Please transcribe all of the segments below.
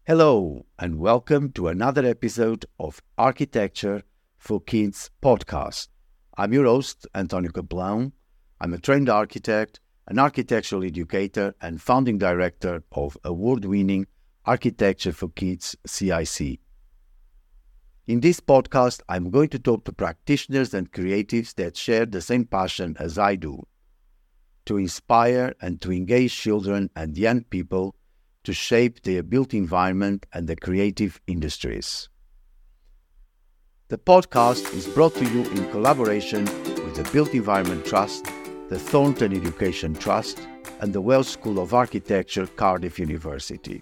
Hello, and welcome to another episode of Architecture for Kids podcast. I'm your host, António Capelão. I'm a trained architect, an architectural educator, and founding director of award-winning Architecture for Kids CIC. In this podcast, I'm going to talk to practitioners and creatives that share the same passion as I do, to inspire and to engage children and young people to shape their built environment and the creative industries. The podcast is brought to you in collaboration with the Built Environment Trust, the Thornton Education Trust, and the Welsh School of Architecture, Cardiff University.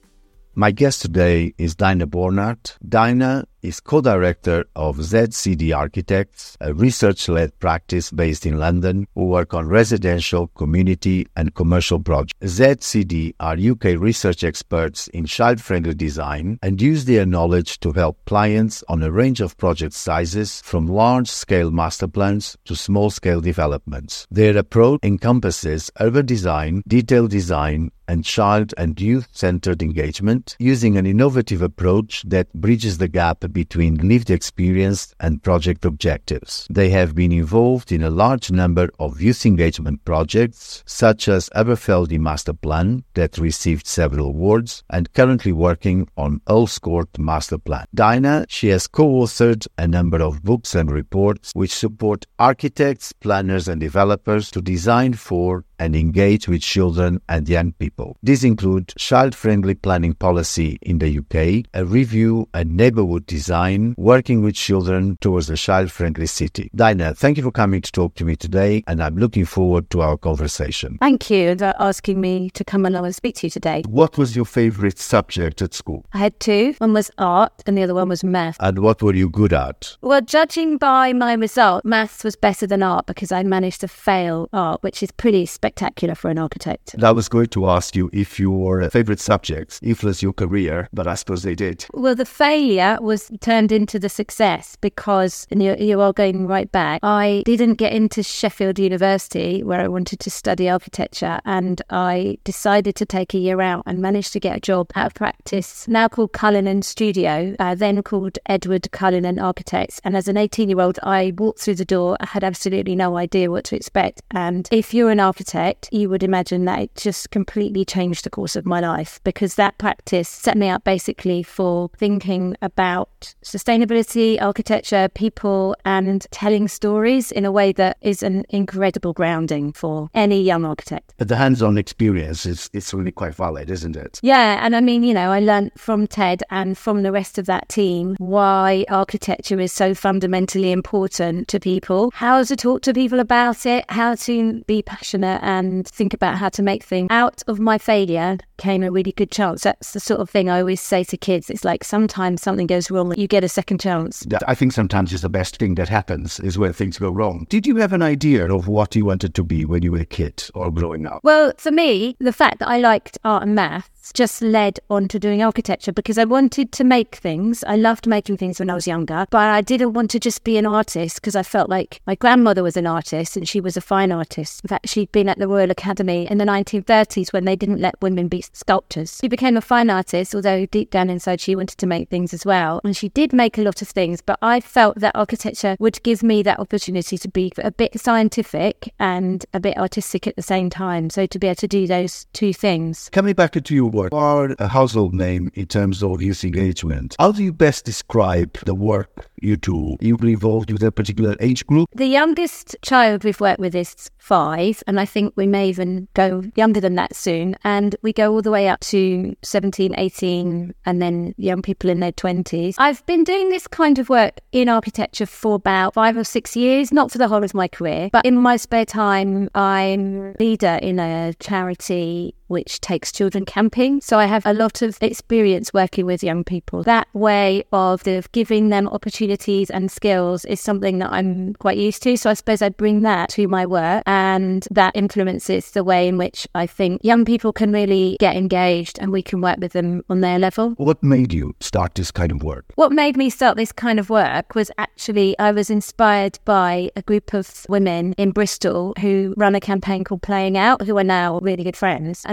My guest today is Dinah Bornat. Dinah is co-director of ZCD Architects, a research-led practice based in London who work on residential, community and commercial projects. ZCD are UK research experts in child-friendly design and use their knowledge to help clients on a range of project sizes from large-scale master plans to small-scale developments. Their approach encompasses urban design, detailed design, and child and youth-centered engagement, using an innovative approach that bridges the gap between lived experience and project objectives. They have been involved in a large number of youth engagement projects, such as Aberfeldy Master Plan, that received several awards, and currently working on Earls Court Master Plan. Dinah, she has co-authored a number of books and reports which support architects, planners, and developers to design for and engage with children and young people. These include child-friendly planning policy in the UK, a review and neighbourhood design, working with children towards a child-friendly city. Dinah, thank you for coming to talk to me today, and I'm looking forward to our conversation. Thank you for asking me to come along and speak to you today. What was your favourite subject at school? I had two. One was art and the other one was math. And what were you good at? Well, judging by my result, maths was better than art because I managed to fail art, which is pretty spectacular for an architect. And I was going to ask you if your favourite subjects influenced your career, but I suppose they did. Well, the failure was turned into the success because, and you are going right back, I didn't get into Sheffield University where I wanted to study architecture, and I decided to take a year out and managed to get a job out of practice, now called Cullinan Studio, then called Edward Cullinan Architects. And as an 18-year-old, I walked through the door. I had absolutely no idea what to expect. And if you're an architect, you would imagine that it just completely changed the course of my life, because that practice set me up basically for thinking about sustainability, architecture, people, and telling stories in a way that is an incredible grounding for any young architect. But the hands-on experience it's really quite valid, isn't it? Yeah, and I mean, I learned from Ted and from the rest of that team why architecture is so fundamentally important to people, how to talk to people about it, how to be passionate and think about how to make things. Out of my failure came a really good chance. That's the sort of thing I always say to kids. It's like sometimes something goes wrong, you get a second chance. I think sometimes it's the best thing that happens is when things go wrong. Did you have an idea of what you wanted to be when you were a kid or growing up? Well, for me, the fact that I liked art and maths just led on to doing architecture because I wanted to make things. I loved making things when I was younger, but I didn't want to just be an artist because I felt like my grandmother was an artist and she was a fine artist. In fact, she'd been at the Royal Academy in the 1930s when they didn't let women be sculptors. She became a fine artist, although deep down inside she wanted to make things as well. And she did make a lot of things, but I felt that architecture would give me that opportunity to be a bit scientific and a bit artistic at the same time. So to be able to do those two things. Coming back to your work, you are a household name in terms of youth engagement. How do you best describe the work you do? You're involved with a particular age group? The youngest child we've worked with is 5, and I think we may even go younger than that soon. And we go all the way up to 17, 18, and then young people in their 20s. I've been doing this kind of work in architecture for about 5 or 6 years, not for the whole of my career, but in my spare time, I'm leader in a charity which takes children camping. So I have a lot of experience working with young people. That way of giving them opportunities and skills is something that I'm quite used to. So I suppose I bring that to my work, and that influences the way in which I think young people can really get engaged and we can work with them on their level. What made you start this kind of work? What made me start this kind of work was actually I was inspired by a group of women in Bristol who run a campaign called Playing Out, who are now really good friends. And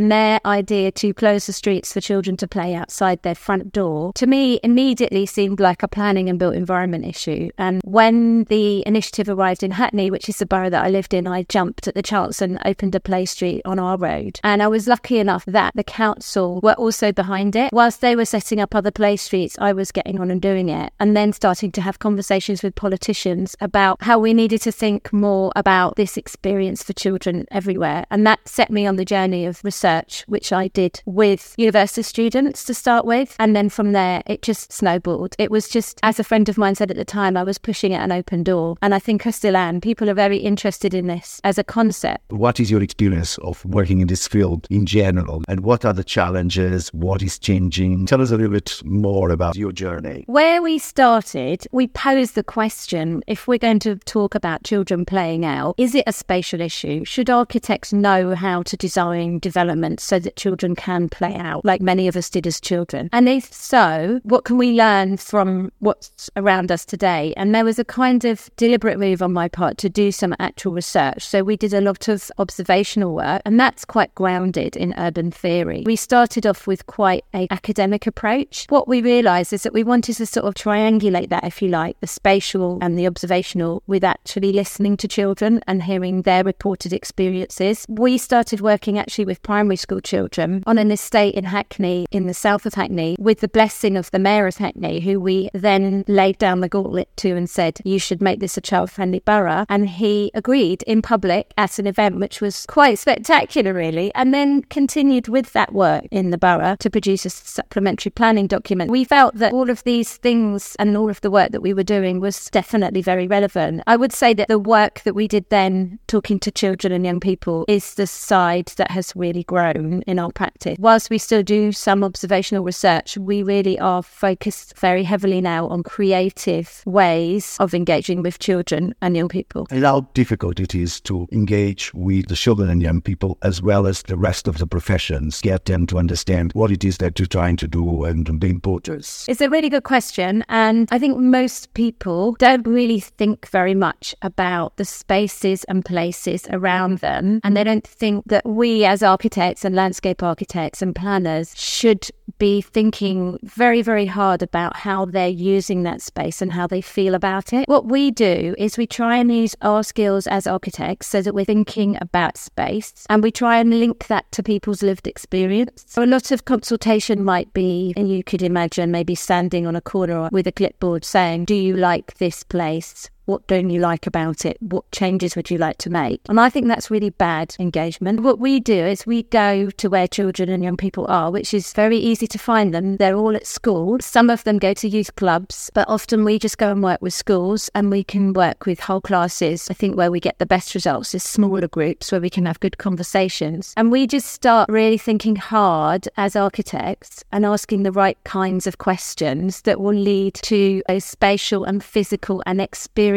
and their idea to close the streets for children to play outside their front door, to me, immediately seemed like a planning and built environment issue. And when the initiative arrived in Hackney, which is the borough that I lived in, I jumped at the chance and opened a play street on our road. And I was lucky enough that the council were also behind it. Whilst they were setting up other play streets, I was getting on and doing it, and then starting to have conversations with politicians about how we needed to think more about this experience for children everywhere. And that set me on the journey of research, which I did with university students to start with. And then from there, it just snowballed. It was just, as a friend of mine said at the time, I was pushing at an open door. And I think I still am. People are very interested in this as a concept. What is your experience of working in this field in general? And what are the challenges? What is changing? Tell us a little bit more about your journey. Where we started, we posed the question, if we're going to talk about children playing out, is it a spatial issue? Should architects know how to design development so that children can play out like many of us did as children? And if so, what can we learn from what's around us today? And there was a kind of deliberate move on my part to do some actual research. So we did a lot of observational work, and that's quite grounded in urban theory. We started off with quite an academic approach. What we realised is that we wanted to sort of triangulate that, if you like, the spatial and the observational, with actually listening to children and hearing their reported experiences. We started working actually with primary school children on an estate in Hackney, in the south of Hackney, with the blessing of the mayor of Hackney, who we then laid down the gauntlet to and said, you should make this a child-friendly borough. And he agreed in public at an event which was quite spectacular, really, and then continued with that work in the borough to produce a supplementary planning document. We felt that all of these things and all of the work that we were doing was definitely very relevant. I would say that the work that we did then, talking to children and young people, is the side that has really grown in our practice. Whilst we still do some observational research, we really are focused very heavily now on creative ways of engaging with children and young people. And how difficult it is to engage with the children and young people as well as the rest of the professions, get them to understand what it is that you're trying to do and the importance. It's a really good question, and I think most people don't really think very much about the spaces and places around them, and they don't think that we as architects and landscape architects and planners should be thinking very, very hard about how they're using that space and how they feel about it. What we do is we try and use our skills as architects so that we're thinking about space, and we try and link that to people's lived experience. So a lot of consultation might be, and you could imagine maybe standing on a corner with a clipboard saying, do you like this place? What don't you like about it? What changes would you like to make? And I think that's really bad engagement. What we do is we go to where children and young people are, which is very easy to find them. They're all at school. Some of them go to youth clubs, but often we just go and work with schools, and we can work with whole classes. I think where we get the best results is smaller groups where we can have good conversations. And we just start really thinking hard as architects and asking the right kinds of questions that will lead to a spatial and physical and experiential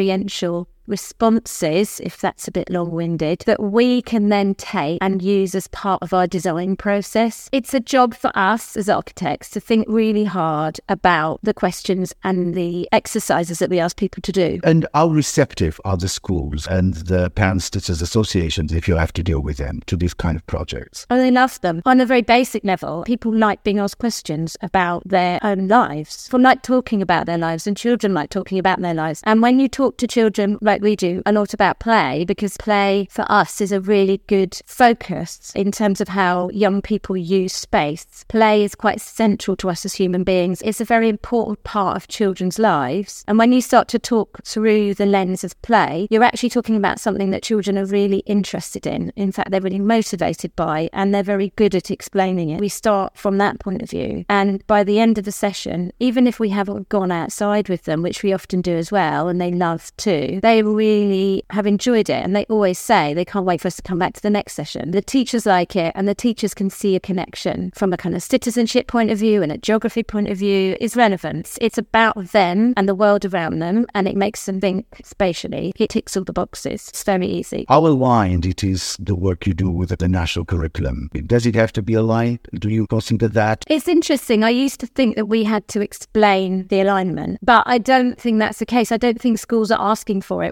responses, if that's a bit long-winded, that we can then take and use as part of our design process. It's a job for us as architects to think really hard about the questions and the exercises that we ask people to do. And how receptive are the schools and the parents' teachers associations, if you have to deal with them, to these kind of projects? Oh, they love them. On a very basic level, people like being asked questions about their own lives. People like talking about their lives, and children like talking about their lives. And when you talk to children like we do a lot about play, because play for us is a really good focus in terms of how young people use space. Play is quite central to us as human beings. It's a very important part of children's lives. And when you start to talk through the lens of play, you're actually talking about something that children are really interested in. In fact, they're really motivated by, and they're very good at explaining it. We start from that point of view. And by the end of the session, even if we haven't gone outside with them, which we often do as well, and they love too, they really have enjoyed it, and they always say they can't wait for us to come back to the next session. The teachers like it, and the teachers can see a connection from a kind of citizenship point of view and a geography point of view is relevant. It's about them and the world around them, and it makes them think spatially. It ticks all the boxes. It's very easy. How aligned it is the work you do with the national curriculum? Does it have to be aligned? Do you consider that? It's interesting. I used to think that we had to explain the alignment, but I don't think that's the case. I don't think schools are asking for it.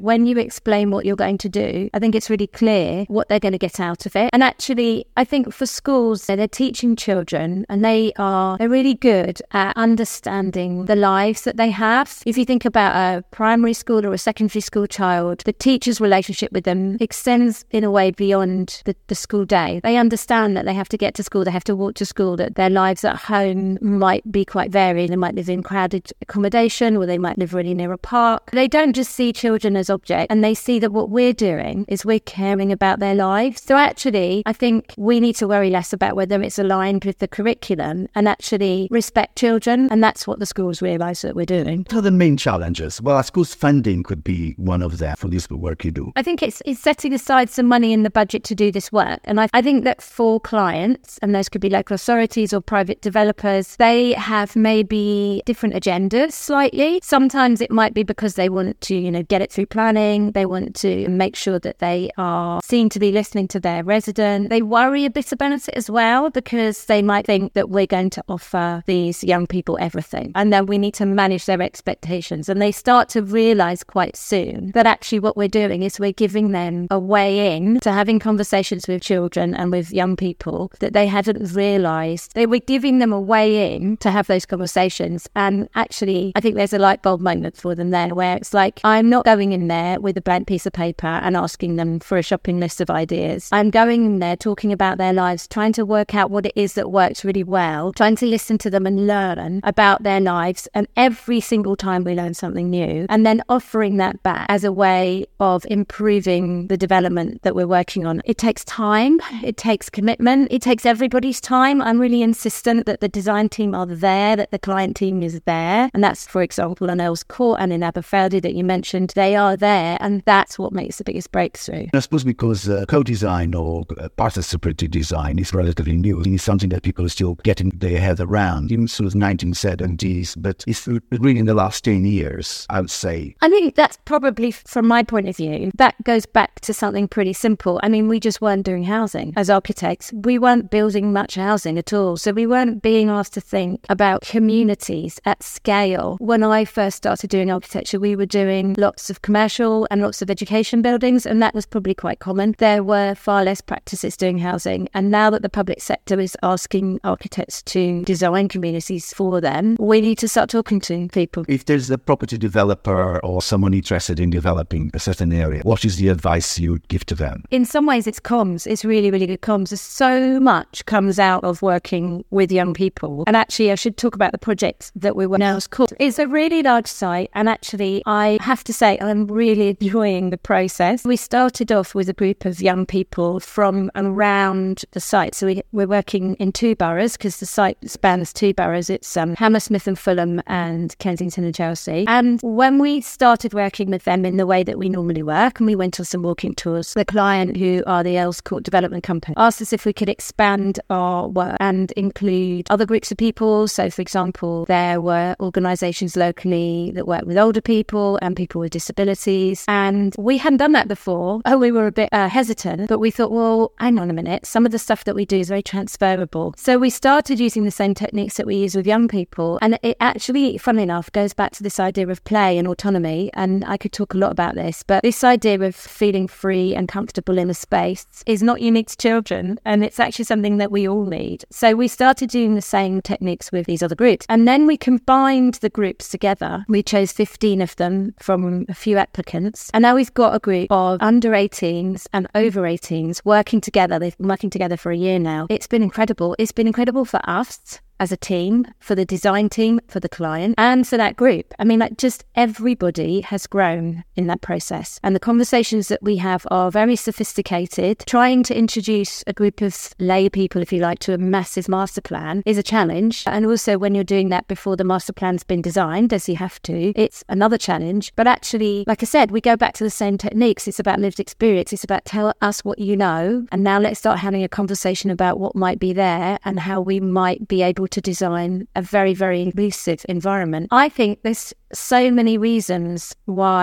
when you explain what you're going to do, I think it's really clear what they're going to get out of it. And actually, I think for schools, they're teaching children and they're really good at understanding the lives that they have. If you think about a primary school or a secondary school child, the teacher's relationship with them extends in a way beyond the school day. They understand that they have to get to school, they have to walk to school, that their lives at home might be quite varied. They might live in crowded accommodation or they might live really near a park. They don't just see children as objects, and they see that what we're doing is we're caring about their lives. So actually, I think we need to worry less about whether it's aligned with the curriculum and actually respect children. And that's what the schools realise that we're doing. What are the main challenges? Well, I suppose funding could be one of them for this work you do. I think it's setting aside some money in the budget to do this work. And I think that for clients, and those could be local authorities or private developers, they have maybe different agendas slightly. Sometimes it might be because they want to, get it through planning. They want to make sure that they are seen to be listening to their resident. They worry a bit about it as well because they might think that we're going to offer these young people everything and then we need to manage their expectations. And they start to realise quite soon that actually what we're doing is we're giving them a way in to having conversations with children and with young people that they hadn't realised. They were giving them a way in to have those conversations. And actually, I think there's a light bulb moment for them there where it's like, I'm not going in there with a blank piece of paper and asking them for a shopping list of ideas. I'm going in there talking about their lives, trying to work out what it is that works really well, trying to listen to them and learn about their lives. And every single time we learn something new, and then offering that back as a way of improving the development that we're working on. It takes time, it takes commitment, it takes everybody's time. I'm really insistent that the design team are there, that the client team is there. And that's, for example, on Earls Court and in Aberfeldy that you mentioned, they are there. And that's what makes the biggest breakthrough. I suppose because co-design or participative design is relatively new. It's something that people are still getting their head around, even sort of 1970s, but it's really in the last 10 years, I would say. I think that's probably, from my point of view, that goes back to something pretty simple. I mean, we just weren't doing housing as architects. We weren't building much housing at all. So we weren't being asked to think about communities at scale. When I first started doing architecture, we were doing lots of commercial and lots of education buildings, and that was probably quite common. There were far less practices doing housing. And now that the public sector is asking architects to design communities for them, we need to start talking to people. If there's a property developer or someone interested in developing a certain area, what is the advice you would give to them? In some ways, it's comms. It's really, really good comms. There's so much comes out of working with young people. And actually, I should talk about the project that we were now called. It's a really large site. And actually, I have to say, I'm really enjoying the process. We started off with a group of young people from around the site. So we're working in two boroughs because the site spans two boroughs. It's Hammersmith and Fulham and Kensington and Chelsea. And when we started working with them in the way that we normally work, and we went on some walking tours, the client, who are the Earls Court Development Company, asked us if we could expand our work and include other groups of people. So, for example, there were organisations locally that work with older people and people with disabilities. And we hadn't done that before. We were a bit hesitant, but we thought, well, hang on a minute. Some of the stuff that we do is very transferable. So we started using the same techniques that we use with young people. And it actually, funnily enough, goes back to this idea of play and autonomy. And I could talk a lot about this, but this idea of feeling free and comfortable in a space is not unique to children. And it's actually something that we all need. So we started doing the same techniques with these other groups. And then we combined the groups together. We chose 15 of them from a few applicants. And now we've got a group of under 18s and over 18s working together. They've been working together for a year now. It's been incredible. It's been incredible for us as a team, for the design team, for the client, and for that group. I mean, just everybody has grown in that process. And the conversations that we have are very sophisticated. Trying to introduce a group of lay people, if you like, to a massive master plan is a challenge. And also when you're doing that before the master plan's been designed, as you have to, it's another challenge. But actually, like I said, we go back to the same techniques. It's about lived experience. It's about tell us what you know. And now let's start having a conversation about what might be there and how we might be able to design a very, very inclusive environment. I think there's so many reasons why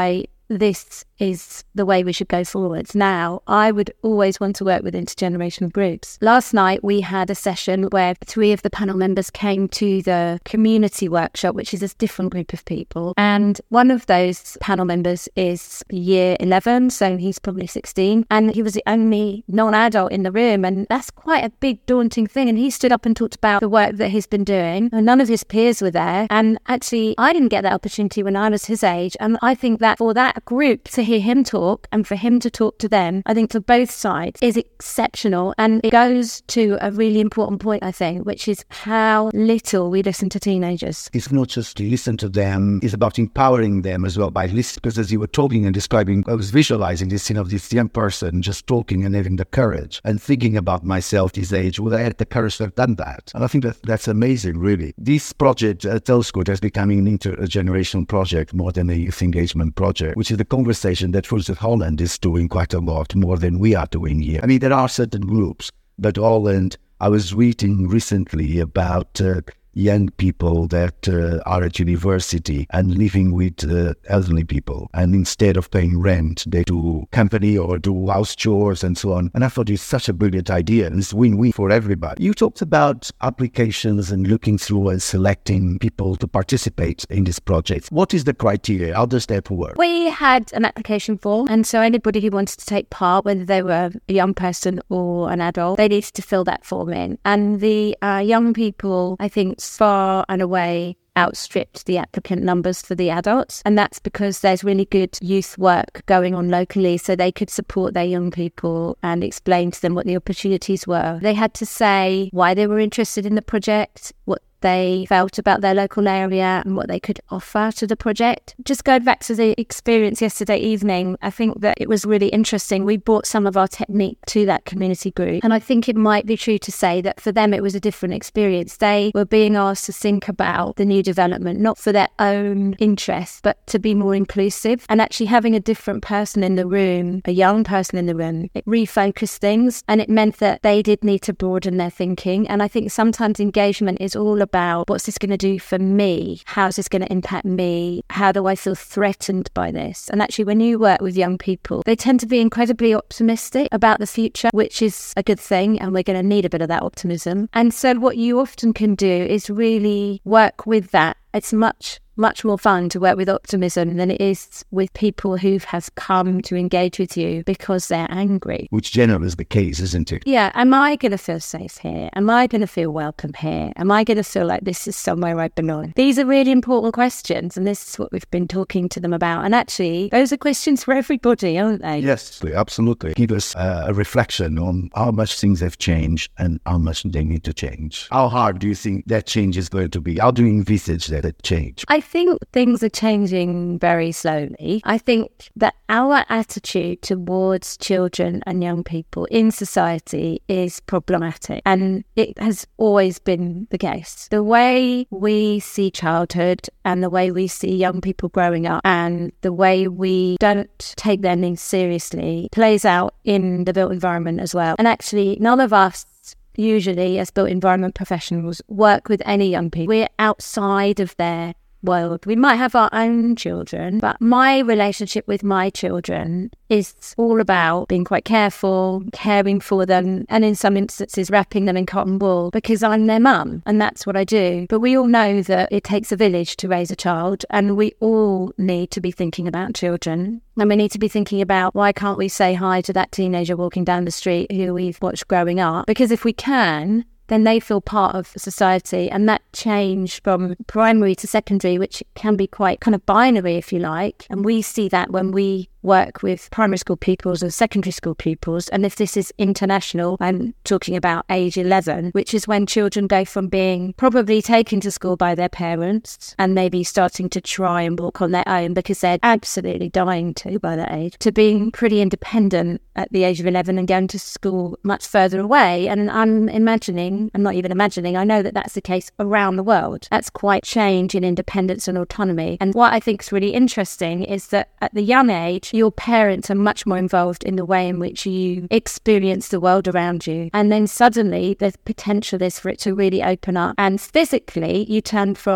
this is the way we should go forwards. Now, I would always want to work with intergenerational groups. Last night, we had a session where 3 of the panel members came to the community workshop, which is a different group of people. And one of those panel members is year 11, so he's probably 16. And he was the only non-adult in the room. And that's quite a big, daunting thing. And he stood up and talked about the work that he's been doing. And none of his peers were there. And actually, I didn't get that opportunity when I was his age. And I think that for that group to hear him talk and for him to talk to them, I think for both sides is exceptional. And it goes to a really important point, I think, which is how little we listen to teenagers. It's not just to listen to them, it's about empowering them as well by listening. Because as you were talking and describing, I was visualizing this scene of this young person just talking and having the courage and thinking about myself this age. Would I had the courage to have done that? And I think that's amazing, really. This project at Telescope has become an intergenerational project more than a youth engagement project, which is the conversation that Fools of Holland is doing quite a lot more than we are doing here. I mean, there are certain groups, but Holland, I was reading recently about young people that are at university and living with elderly people. And instead of paying rent, they do company or do house chores and so on. And I thought it's such a brilliant idea. And it's win-win for everybody. You talked about applications and looking through and selecting people to participate in this project. What is the criteria? How does that work? We had an application form. And so anybody who wanted to take part, whether they were a young person or an adult, they needed to fill that form in. And the young people, I think, far and away outstripped the applicant numbers for the adults. And that's because there's really good youth work going on locally, so they could support their young people and explain to them what the opportunities were. They had to say why they were interested in the project, what they felt about their local area and what they could offer to the project. Just going back to the experience yesterday evening, I think that it was really interesting. We brought some of our technique to that community group, and I think it might be true to say that for them it was a different experience. They were being asked to think about the new development, not for their own interests, but to be more inclusive. And actually having a different person in the room, a young person in the room, it refocused things, and it meant that they did need to broaden their thinking. And I think sometimes engagement is all about what's this going to do for me? How's this going to impact me? How do I feel threatened by this? And actually, when you work with young people, they tend to be incredibly optimistic about the future, which is a good thing. And we're going to need a bit of that optimism. And so what you often can do is really work with that. It's much more fun to work with optimism than it is with people who have come to engage with you because they're angry. Which generally is the case, isn't it? Yeah. Am I going to feel safe here? Am I going to feel welcome here? Am I going to feel like this is somewhere I belong? These are really important questions, and this is what we've been talking to them about. And actually, those are questions for everybody, aren't they? Yes, absolutely. Give us a reflection on how much things have changed and how much they need to change. How hard do you think that change is going to be? How do you envisage that change? I think things are changing very slowly. I think that our attitude towards children and young people in society is problematic, and it has always been the case. The way we see childhood and the way we see young people growing up and the way we don't take their needs seriously plays out in the built environment as well. And actually, none of us usually as built environment professionals work with any young people. We're outside of their world. We might have our own children, but my relationship with my children is all about being quite careful, caring for them, and in some instances wrapping them in cotton wool because I'm their mum and that's what I do. But we all know that it takes a village to raise a child, and we all need to be thinking about children. And we need to be thinking about why can't we say hi to that teenager walking down the street who we've watched growing up? Because if we can, then they feel part of society. And that change from primary to secondary, which can be quite kind of binary, if you like. And we see that when we work with primary school pupils or secondary school pupils. And if this is international, I'm talking about age 11, which is when children go from being probably taken to school by their parents and maybe starting to try and walk on their own because they're absolutely dying to by that age, to being pretty independent at the age of 11 and going to school much further away. And I'm not even imagining, I know that that's the case around the world. That's quite change in independence and autonomy. And what I think is really interesting is that at the young age, your parents are much more involved in the way in which you experience the world around you. And then suddenly the potential is for it to really open up. And physically, you turn from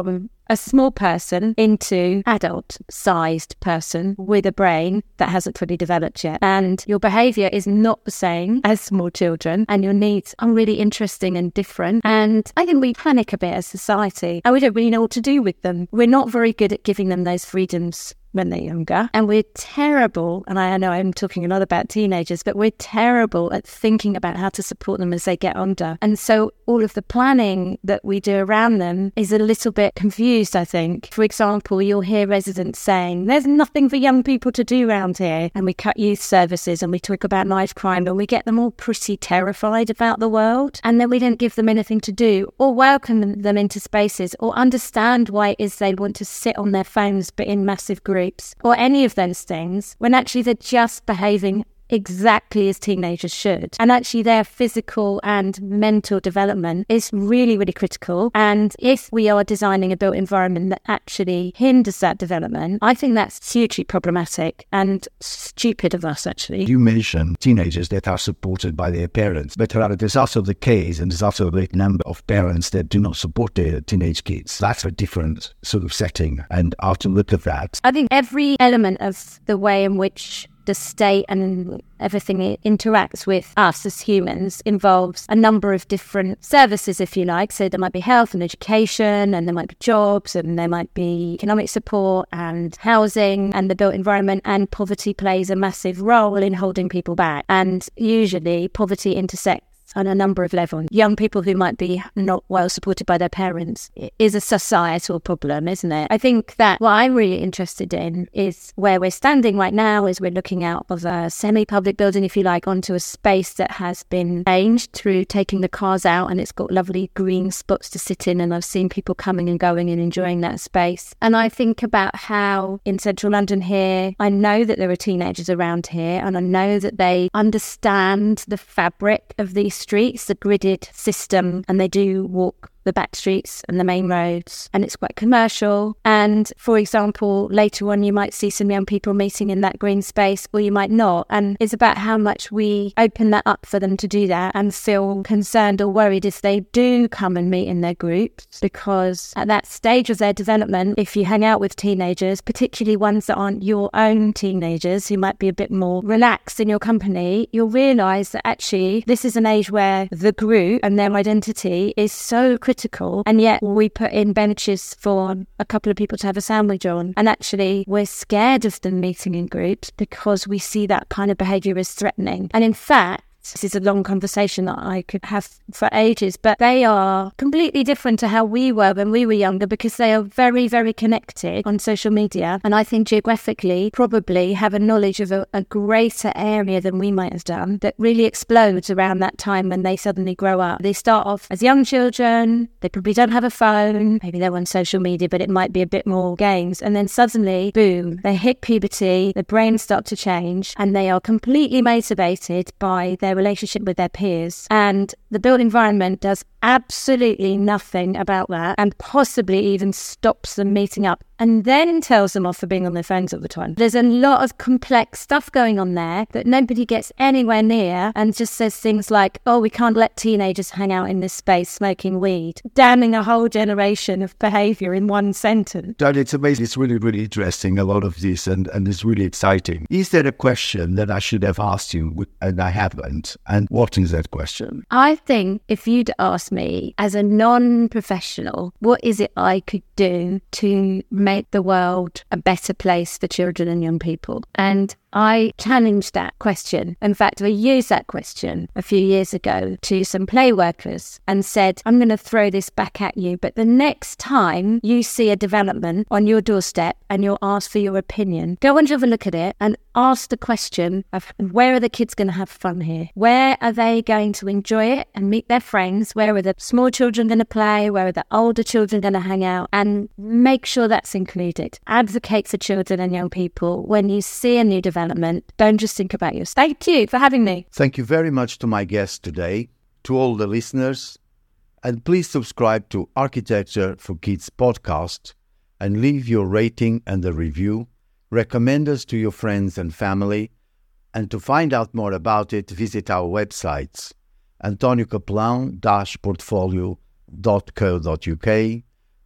a small person into adult-sized person with a brain that hasn't fully developed yet. And your behaviour is not the same as small children, and your needs are really interesting and different. And I think we panic a bit as society, and we don't really know what to do with them. We're not very good at giving them those freedoms when they're younger. And we're terrible, and I know I'm talking a lot about teenagers, but we're terrible at thinking about how to support them as they get older. And so all of the planning that we do around them is a little bit confused, I think. For example, you'll hear residents saying, there's nothing for young people to do around here. And we cut youth services and we talk about knife crime, and we get them all pretty terrified about the world. And then we don't give them anything to do or welcome them into spaces or understand why it is they want to sit on their phones but in massive groups or any of those things, when actually they're just behaving exactly as teenagers should. And actually their physical and mental development is really, really critical. And if we are designing a built environment that actually hinders that development, I think that's hugely problematic and stupid of us, actually. You mentioned teenagers that are supported by their parents, but there's also the case, and there's also a great number of parents that do not support their teenage kids. That's a different sort of setting, and how to look at that. I think every element of the way in which the state and everything it interacts with us as humans involves a number of different services, if you like. So there might be health and education, and there might be jobs, and there might be economic support and housing and the built environment, and poverty plays a massive role in holding people back. And usually poverty intersects on a number of levels. Young people who might be not well supported by their parents is a societal problem, isn't it? I think that what I'm really interested in is where we're standing right now is we're looking out of a semi-public building, if you like, onto a space that has been changed through taking the cars out, and it's got lovely green spots to sit in, and I've seen people coming and going and enjoying that space. And I think about how in central London here, I know that there are teenagers around here, and I know that they understand the fabric of these streets, the gridded system, and they do walk the back streets and the main roads, and it's quite commercial. And for example, later on you might see some young people meeting in that green space, or you might not, and it's about how much we open that up for them to do that and feel concerned or worried if they do come and meet in their groups, because at that stage of their development, if you hang out with teenagers, particularly ones that aren't your own teenagers who might be a bit more relaxed in your company, you'll realise that actually this is an age where the group and their identity is so critical, and yet we put in benches for a couple of people to have a sandwich on, and actually we're scared of them meeting in groups because we see that kind of behaviour as threatening. And in fact, this is a long conversation that I could have for ages, but they are completely different to how we were when we were younger, because they are very, very connected on social media, and I think geographically probably have a knowledge of a greater area than we might have done, that really explodes around that time when they suddenly grow up. They start off as young children, they probably don't have a phone, maybe they're on social media, but it might be a bit more games, and then suddenly, boom, they hit puberty, their brains start to change, and they are completely motivated by their relationship with their peers. And the built environment does absolutely nothing about that, and possibly even stops them meeting up and then tells them off for being on their phones all the time. There's a lot of complex stuff going on there that nobody gets anywhere near, and just says things like, oh, we can't let teenagers hang out in this space smoking weed, damning a whole generation of behaviour in one sentence. It's amazing. It's really, really interesting, a lot of this, and it's really exciting. Is there a question that I should have asked you and I haven't? And what is that question? I think if you'd asked me as a non-professional, what is it I could do to make the world a better place for children and young people? And I challenged that question. In fact, I used that question a few years ago to some play workers and said, I'm going to throw this back at you, but the next time you see a development on your doorstep and you're asked for your opinion, go and have a look at it and ask the question of, where are the kids going to have fun here? Where are they going to enjoy it and meet their friends? Where are the small children going to play? Where are the older children going to hang out? And make sure that's included. Advocate for children and young people when you see a new development. Don't just think about yours. Thank you for having me. Thank you very much to my guest today, to all the listeners, and please subscribe to Architecture for Kids podcast and leave your rating and a review. Recommend us to your friends and family, and to find out more about it, visit our websites, antoniocapelão-portfolio.co.uk,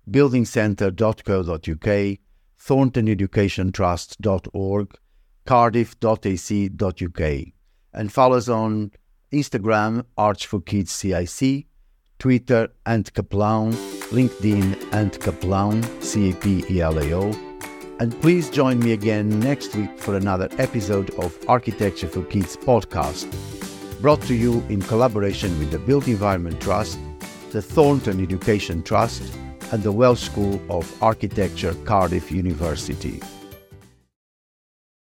buildingcentre.co.uk, thorntoneducationtrust.org, cardiff.ac.uk, and follow us on Instagram, Arch4Kids CIC, Twitter, Ant Kaplan, LinkedIn, Ant Kaplan, CAPELAO. And please join me again next week for another episode of Architecture for Kids podcast, brought to you in collaboration with the Built Environment Trust, the Thornton Education Trust, and the Welsh School of Architecture, Cardiff University.